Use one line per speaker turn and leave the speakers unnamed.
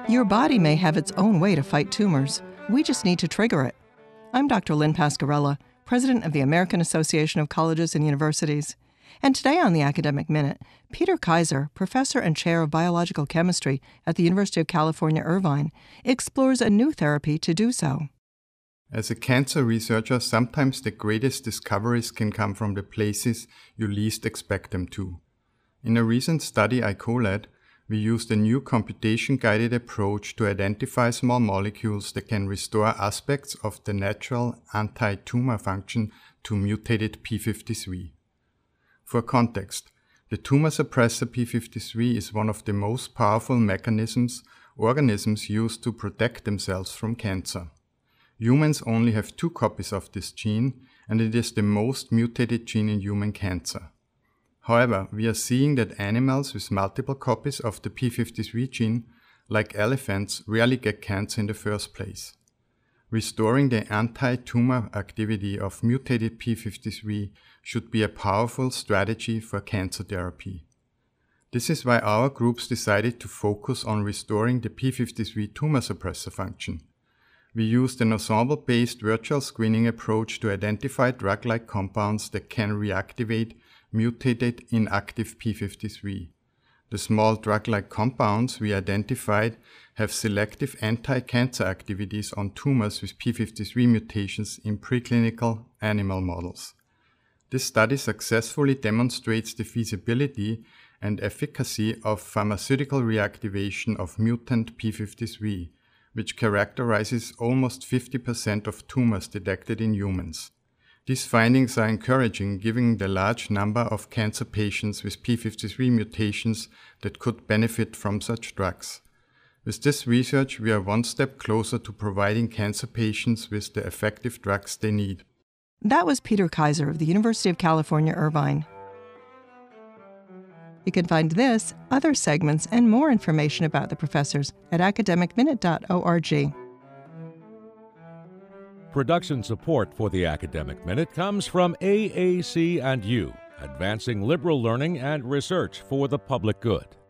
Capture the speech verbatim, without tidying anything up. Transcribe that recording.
Your body may have its own way to fight tumors. We just need to trigger it. I'm Doctor Lynn Pasquarella, President of the American Association of Colleges and Universities. And today on the Academic Minute, Peter Kaiser, Professor and Chair of Biological Chemistry at the University of California, Irvine, explores a new therapy to do so.
As a cancer researcher, sometimes the greatest discoveries can come from the places you least expect them to. In a recent study I co-led, we used a new computation-guided approach to identify small molecules that can restore aspects of the natural anti-tumor function to mutated p fifty-three. For context, the tumor suppressor p fifty-three is one of the most powerful mechanisms organisms use to protect themselves from cancer. Humans only have two copies of this gene, and it is the most mutated gene in human cancer. However, we are seeing that animals with multiple copies of the p fifty-three gene, like elephants, rarely get cancer in the first place. Restoring the anti-tumor activity of mutated p fifty-three should be a powerful strategy for cancer therapy. This is why our groups decided to focus on restoring the p fifty-three tumor suppressor function. We used an ensemble-based virtual screening approach to identify drug-like compounds that can reactivate mutated inactive p fifty-three. The small drug-like compounds we identified have selective anti-cancer activities on tumors with p fifty-three mutations in preclinical animal models. This study successfully demonstrates the feasibility and efficacy of pharmaceutical reactivation of mutant p fifty-three, which characterizes almost fifty percent of tumors detected in humans. These findings are encouraging given the large number of cancer patients with p fifty-three mutations that could benefit from such drugs. With this research, we are one step closer to providing cancer patients with the effective drugs they need.
That was Peter Kaiser of the University of California, Irvine. You can find this, other segments, and more information about the professors at academic minute dot org.
Production support for the Academic Minute comes from A A C and U, advancing liberal learning and research for the public good.